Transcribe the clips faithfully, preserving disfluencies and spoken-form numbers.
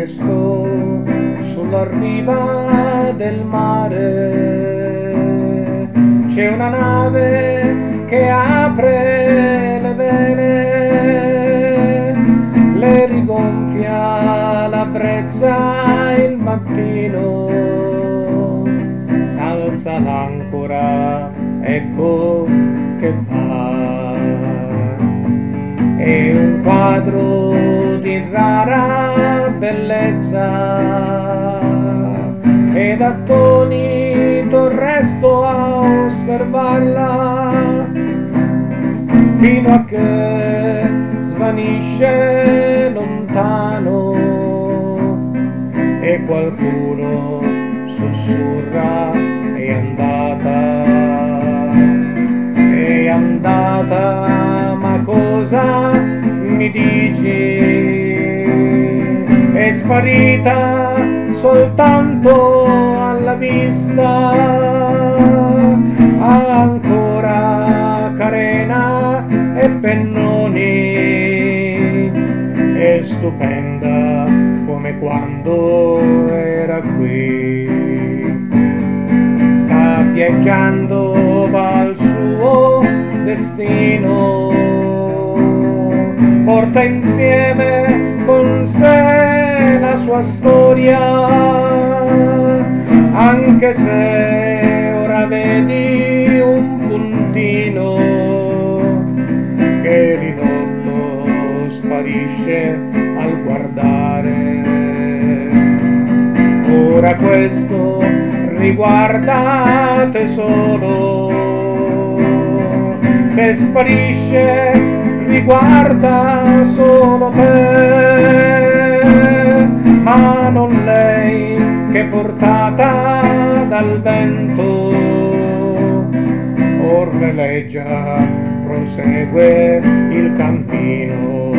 presto sulla riva del mare c'è una nave che apre le vele, le rigonfia la brezza il mattino, s'alza l'ancora, ecco che va. È un quadro di rara bellezza ed attonito resto a osservarla fino a che svanisce lontano e qualcuno sussurra: è andata, è andata, ma cosa mi dici? È sparita soltanto alla vista, ha ancora carena e pennoni, è stupenda come quando era qui. Sta viaggiando, va al suo destino, porta insieme con sé la sua storia, anche se ora vedi un puntino che ridotto sparisce al guardare. Ora questo riguardate solo, se sparisce riguarda solo te, ma non lei che portata dal vento or veleggia, prosegue il cammino,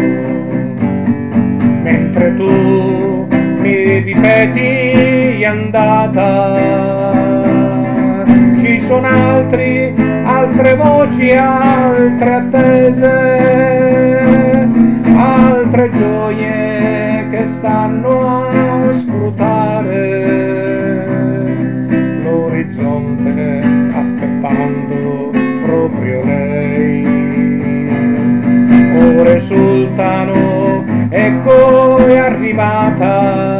mentre tu mi ripeti è andata, ci sono altri, altre voci, altre attese, altre gioie che stanno a scrutare l'orizzonte aspettando proprio lei. Ore sultano, ecco è arrivata,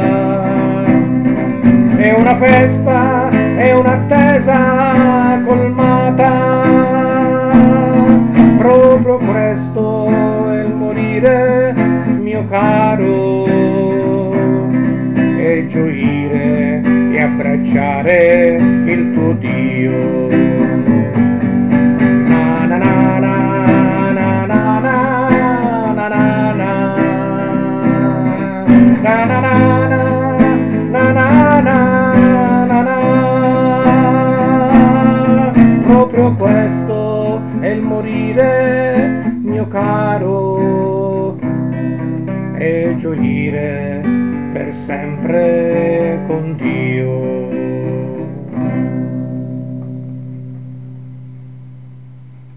è una festa, è un'attesa colmata, proprio questo è il morire mio caro, e gioire e abbracciare il tuo Dio. Na na na na na na na na na na na na na na, proprio questo è il morire mio caro, e gioire per sempre con Dio.